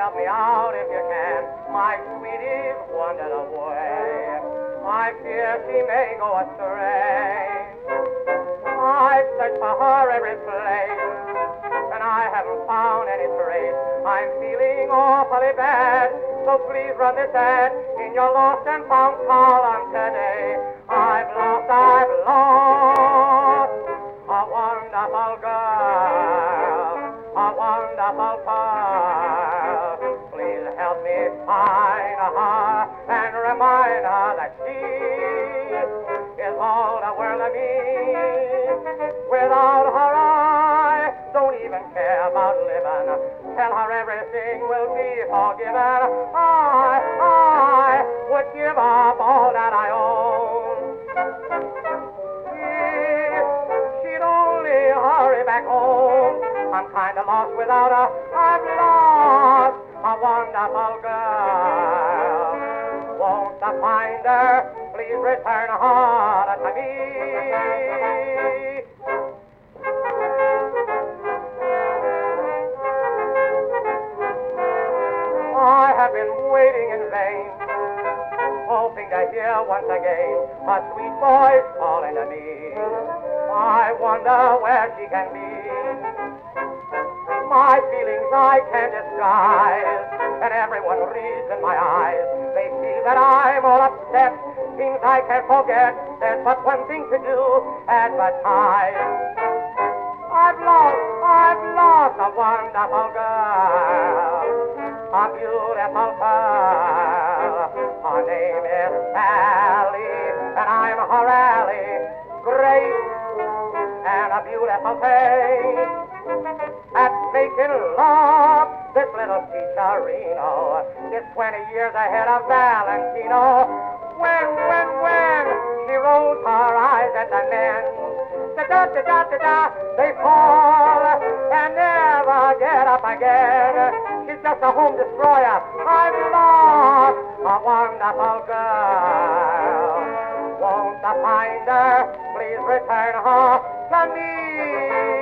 help me out if you can. My sweetie's wandered away. I fear she may go astray. I've searched for her every place, and I haven't found any trace. I'm feeling awfully bad, so please run this ad in your lost and found column today. I've lost a wonderful girl, a wonderful pearl. Please help me find her and remind her that she is all the world to me. Without her, I don't even care about living. Tell her everything will be forgiven. I would give up all that I own. If she'd only hurry back home. I'm kind of lost without her. I've lost a wonderful girl. Won't I find her? Please return her to me. I have been waiting in vain, hoping to hear once again a sweet voice calling to me. I wonder where she can be. My feelings I can't disguise, and everyone reads in my eyes. They see that I'm all upset. Seems I can't forget. There's but one thing to do: advertise. I've lost a wonderful girl, a beautiful pearl. Her name is Sally, and I'm her ally. Great and a beautiful face. At making love, this little Chicharino is 20 years ahead of Valentino. When she rolls her eyes at the men, da-da-da-da-da-da, they fall and never get up again. She's just a home destroyer. I've lost a wonderful girl. Won't I find her? Please return her to me.